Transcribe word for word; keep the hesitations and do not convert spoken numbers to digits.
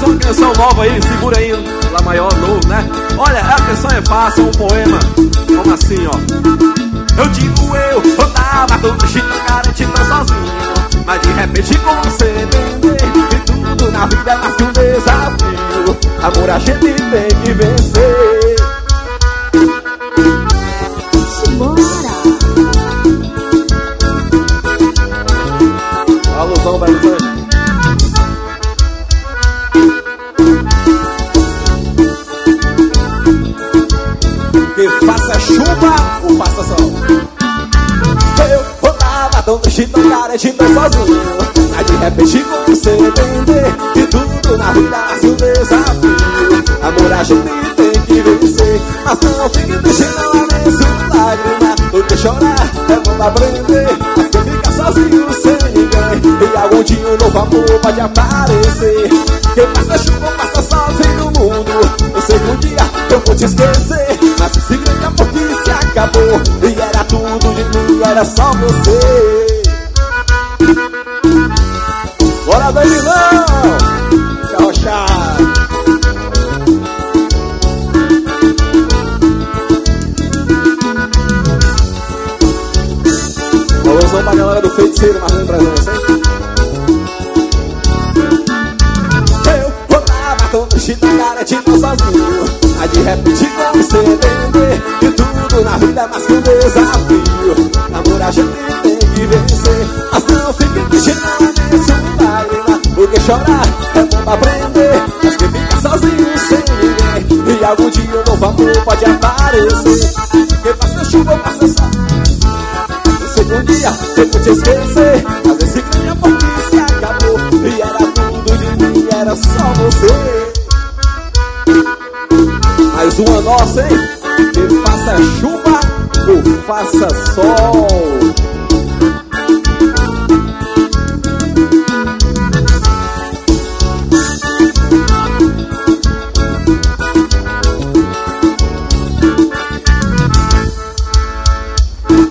uma canção nova aí, segura aí, Lá maior, novo, né? Olha, a canção é fácil, é um poema. Como assim, ó? Eu digo eu, eu tava todo chitão, carente, tão sozinho, mas de repente com você entender que tudo na vida é mais que um desafio. Amor a gente tem que vencer. Simbora! Alusão, vai nos anjos. Que faça chuva ou faça sol. Eu rodava tão chitão, carente, tão sozinho, mas de repente com você entender que tudo na vida é mais que um desafio. Amor a gente tem que vencer, mas não fique deixando lá nessa lágrima. Porque chorar é bom pra aprender, mas quem fica sozinho sem ninguém, e algum dia um novo amor pode aparecer. Quem passa chuva ou passa sozinho no mundo, eu sei que um dia eu vou te esquecer, mas esse grande amor que se acabou, e era tudo de mim, era só você. Bora, Danilão! Tchau, tchau! Alusão pra galera do feiticeiro, mas lembra presença, hein? Eu rodava todo chitão, carente, tão sozinho, mas de repente com você entender que tudo na vida é mais que um desafio. Amor a gente tem que vencer, mas não fique deixando lá nessa lágrima. Porque chorar é bom pra aprender, mas quem fica sozinho sem ninguém, e algum dia um novo amor pode aparecer. Quem passa chuva ou passa sol, um dia eu vou te esquecer, mas esse grande amor que se acabou, e era tudo de mim, era só você. Mais uma nossa, hein? Que faça chuva ou faça sol.